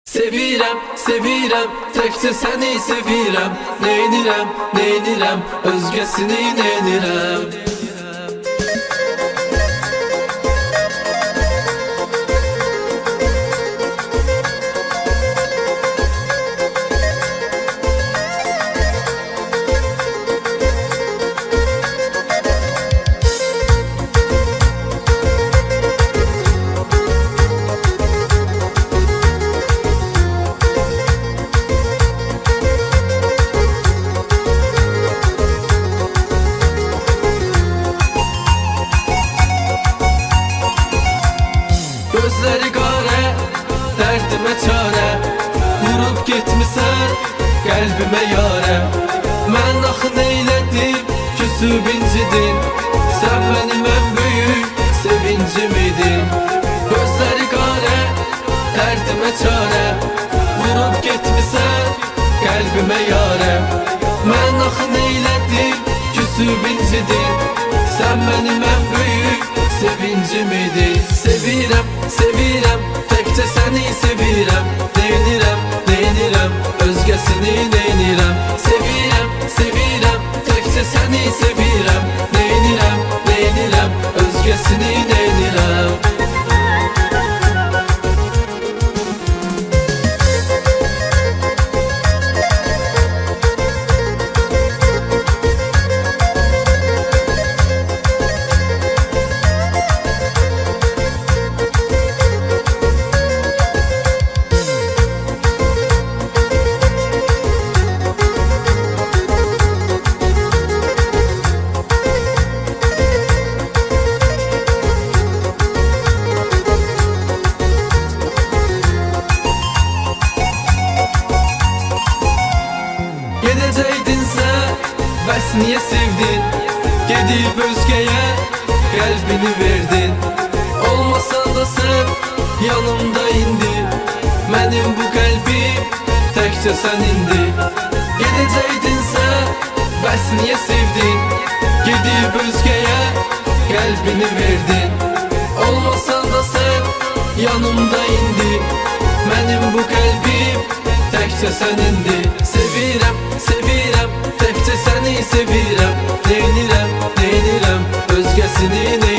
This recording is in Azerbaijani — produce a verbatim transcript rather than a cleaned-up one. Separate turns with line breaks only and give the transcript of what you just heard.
Sevirəm, sevirəm, təkcə səni sevirəm. Neynirəm, neynirəm, özgəsini neynirəm. Gözləri qara, dərdimə çarə, vurub getmisən qəlbimə yarə. Mən axı neylədim, küsüb incidin, sən mənim ən böyük sevincim idin. Gözləri qara, dərdimə çarə, vurub getmisən qəlbimə yarə. Mən axı neylədim, küsüb incidin, sən mənim ən böyük sevincim idin. Sevirəm, sevirəm, təkcə səni sevirəm. Neynirəm, neynirəm, özgəsini neynirəm. Sevirəm, sevirəm, təkcə səni sevirəm. Neynirəm, neynirəm, özgəsini neynirəm. Gedəcəkdinsə, bəs niyə sevdin? Gedib özgəyə qəlbini verdin. Olmasan da sən yanımda indi, mənim bu qəlbim təkcə sənindi. Gedəcəkdinsə, bəs niyə sevdin? Gedib özgəyə qəlbini verdin. Olmasan da sən yanımda indi, mənim bu qəlbim təkcə sənindi. Sevirəm, sevirəm, təkcə səni sevirəm. Neynirəm, neynirəm, özgəsini neynirəm.